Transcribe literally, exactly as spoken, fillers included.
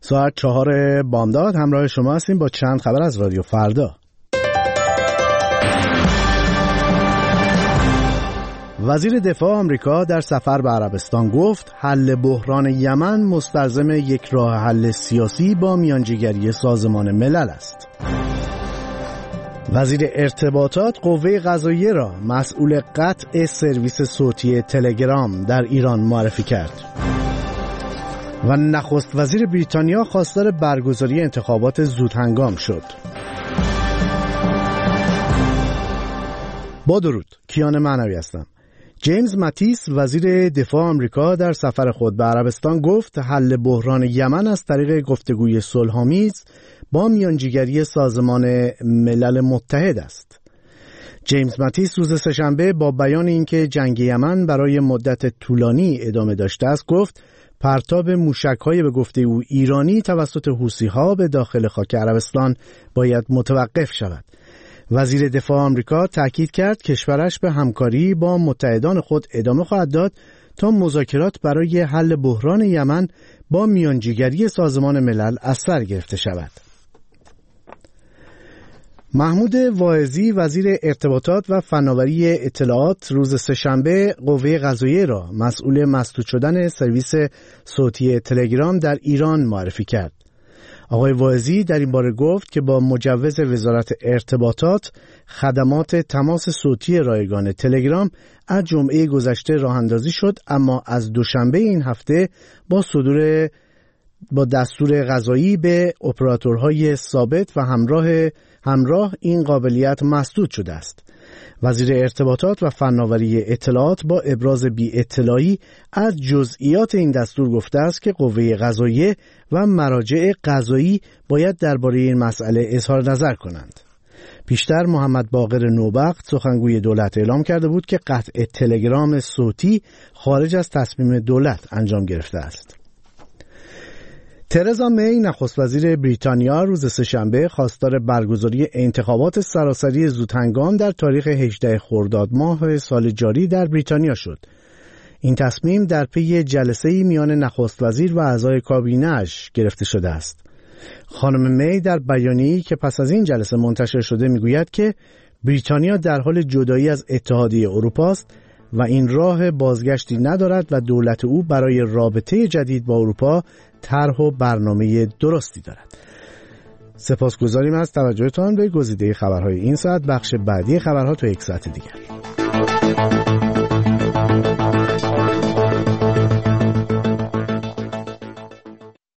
ساعت چهار بامداد همراه شما هستیم با چند خبر از رادیو فردا. وزیر دفاع آمریکا در سفر به عربستان گفت حل بحران یمن مستلزم یک راه حل سیاسی با میانجیگری سازمان ملل است. وزیر ارتباطات قوه قضاییه را مسئول قطع سرویس صوتی تلگرام در ایران معرفی کرد. و نخست وزیر بریتانیا خواستار برگزاری انتخابات زودهنگام شد. با درود، کیان معنوی هستم. جیمز ماتیس وزیر دفاع آمریکا در سفر خود به عربستان گفت حل بحران یمن از طریق گفتگوی صلح‌آمیز با میانجیگری سازمان ملل متحد است. جیمز ماتیس روز سه‌شنبه با بیان اینکه جنگ یمن برای مدت طولانی ادامه داشته است گفت پرتاب موشک‌های به گفته او ایرانی توسط حوثی‌ها به داخل خاک عربستان باید متوقف شود. وزیر دفاع آمریکا تاکید کرد کشورش به همکاری با متحدان خود ادامه خواهد داد تا مذاکرات برای حل بحران یمن با میانجیگری سازمان ملل از سر گرفته شود. محمود واعظی وزیر ارتباطات و فناوری اطلاعات روز سه‌شنبه قوه قضاییه را مسئول مسدود شدن سرویس صوتی تلگرام در ایران معرفی کرد. آقای واعظی در این باره گفت که با مجوز وزارت ارتباطات خدمات تماس صوتی رایگان تلگرام از جمعه گذشته راه اندازی شد، اما از دوشنبه این هفته با صدور با دستور قضایی به اپراتورهای ثابت و همراه همراه این قابلیت مسدود شده است. وزیر ارتباطات و فناوری اطلاعات با ابراز بی اطلاعی از جزئیات این دستور گفته است که قوه قضاییه و مراجع قضایی باید درباره این مسئله اظهار نظر کنند. پیشتر محمد باقر نوبخت سخنگوی دولت اعلام کرده بود که قطع تلگرام صوتی خارج از تصمیم دولت انجام گرفته است. ترزا می نخست وزیر بریتانیا روز سه‌شنبه خواستار برگزاری انتخابات سراسری زودهنگام در تاریخ هجدهم خرداد ماه سال جاری در بریتانیا شد. این تصمیم در پی جلسه‌ای میان نخست وزیر و اعضای کابینه‌اش گرفته شده است. خانم می در بیانیه‌ای که پس از این جلسه منتشر شده میگوید که بریتانیا در حال جدایی از اتحادیه اروپا است و این راه بازگشتی ندارد و دولت او برای رابطه جدید با اروپا طرح و برنامه درستی دارد. سپاسگزاریم از توجهتان به گزیده خبرهای این ساعت. بخش بعدی خبرها تا یک ساعت دیگر.